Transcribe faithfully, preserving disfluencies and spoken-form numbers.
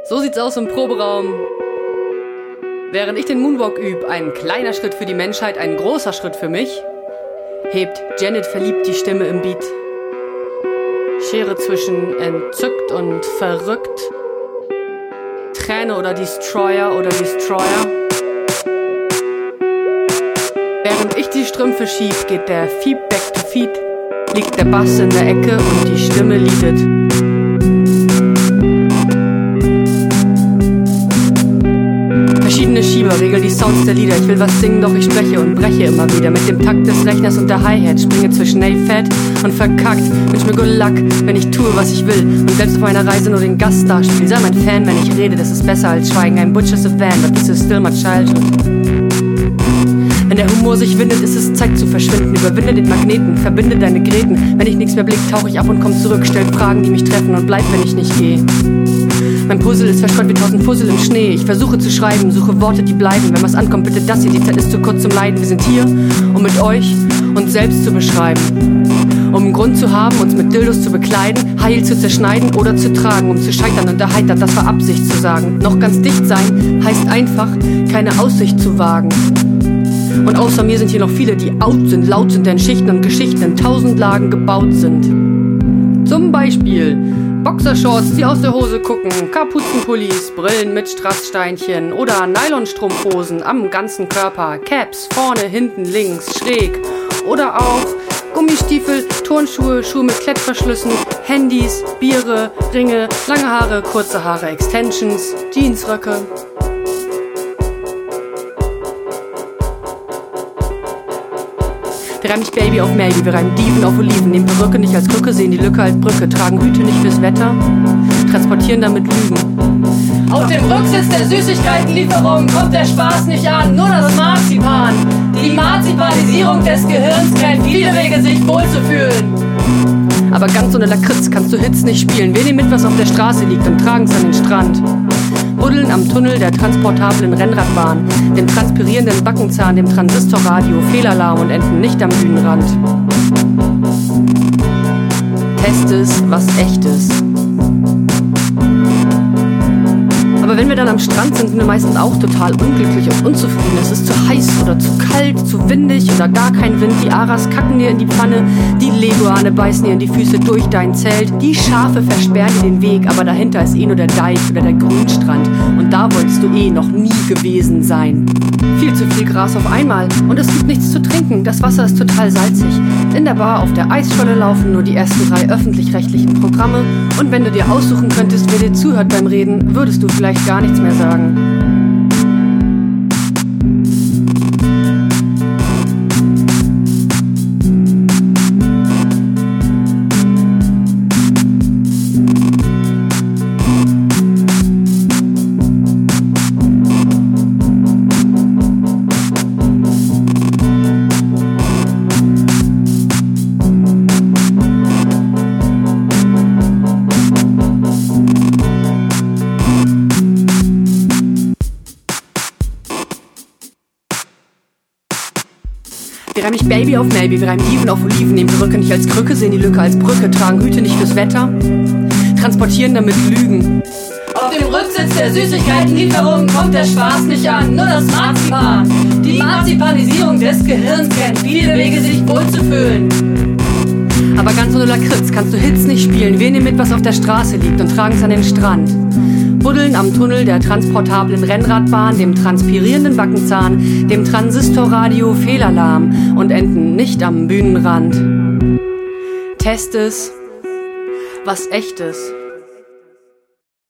So sieht's aus im Proberaum. Während ich den Moonwalk üb, ein kleiner Schritt für die Menschheit, ein großer Schritt für mich, hebt Janet verliebt die Stimme im Beat. Schere zwischen entzückt und verrückt, Träne oder Destroyer oder Destroyer. Während ich die Strümpfe schieb, geht der Feedback to Feed, liegt der Bass in der Ecke und die Stimme liedet. Verschiedene Schieber regeln die Sounds der Lieder. Ich will was singen, doch ich spreche und breche immer wieder mit dem Takt des Rechners und der Hi-Hat. Springe zwischen A-Fat und verkackt. Wünsch mir good luck, wenn ich tue, was ich will und selbst auf einer Reise nur den Gast darspiel. Sei mein Fan, wenn ich rede, das ist besser als Schweigen. Ein Butch is a van, but this is still my childhood. Wenn der Humor sich windet, ist es Zeit zu verschwinden. Überwinde den Magneten, verbinde deine Gräten. Wenn ich nichts mehr blick, tauche ich ab und komm zurück. Stell Fragen, die mich treffen und bleib, wenn ich nicht gehe. Mein Puzzle ist verstreut wie tausend Fussel im Schnee. Ich versuche zu schreiben, suche Worte, die bleiben. Wenn was ankommt, bitte das hier, die Zeit ist zu kurz zum Leiden. Wir sind hier, um mit euch uns selbst zu beschreiben. Um einen Grund zu haben, uns mit Dildos zu bekleiden, heil zu zerschneiden oder zu tragen. Um zu scheitern und erheitert, das war Absicht zu sagen. Noch ganz dicht sein heißt einfach, keine Aussicht zu wagen. Und außer mir sind hier noch viele, die out sind, laut sind, deren Schichten und Geschichten in tausend Lagen gebaut sind. Zum Beispiel Boxershorts, die aus der Hose gucken, Kapuzenpullis, Brillen mit Strasssteinchen oder Nylonstrumpfhosen am ganzen Körper, Caps, vorne, hinten, links, schräg oder auch Gummistiefel, Turnschuhe, Schuhe mit Klettverschlüssen, Handys, Biere, Ringe, lange Haare, kurze Haare, Extensions, Jeansröcke. Wir reimen nicht Baby auf Maybe, wir reimen Dieven auf Oliven, nehmen Perücke nicht als Krücke, sehen die Lücke als Brücke, tragen Hüte nicht fürs Wetter, transportieren damit Lügen. Auf dem Rücksitz der Süßigkeitenlieferung kommt der Spaß nicht an, nur das Marzipan. Die Marzipanisierung des Gehirns kennt viele Wege, sich wohlzufühlen. Aber ganz ohne Lakritz kannst du Hits nicht spielen. Wir nehmen mit, was auf der Straße liegt und tragen's an den Strand. Buddeln am Tunnel der transportablen Rennradbahn, dem transpirierenden Backenzahn, dem Transistorradio, Fehlalarm und enden nicht am Bühnenrand. Test es, was echt ist. Aber wenn wir dann am Strand sind, sind wir meistens auch total unglücklich und unzufrieden. Es ist zu heiß oder zu kalt, zu windig oder gar kein Wind. Die Aras kacken dir in die Pfanne, die Leguane beißen dir in die Füße durch dein Zelt. Die Schafe versperren dir den Weg, aber dahinter ist eh nur der Deich oder der Grünstrand. Und da wolltest du eh noch nie gewesen sein. Viel zu viel Gras auf einmal und es gibt nichts zu trinken. Das Wasser ist total salzig. In der Bar auf der Eisscholle laufen nur die ersten drei öffentlich-rechtlichen Programme. Und wenn du dir aussuchen könntest, wer dir zuhört beim Reden, würdest du vielleicht gar nichts mehr sagen. Wir reimen nicht Baby auf Maybe, wir reimen Dieven auf Oliven, nehmen Perücke nicht als Krücke, sehen die Lücke als Brücke, tragen Hüte nicht fürs Wetter, transportieren damit Lügen. Auf dem Rücksitz der Süßigkeitenlieferung kommt der Spaß nicht an, nur das Marzipan. Die Marzipanisierung des Gehirns kennt viele Wege, sich wohlzufühlen. Aber ganz ohne Lakritz kannst du Hits nicht spielen. Wir nehmen mit, was auf der Straße liegt und tragen's an den Strand. Buddeln am Tunnel der transportablen Rennradbahn, dem transpirierenden Backenzahn, dem Transistorradio, Fehlalarm und enden nicht am Bühnenrand. Test es, was echt ist.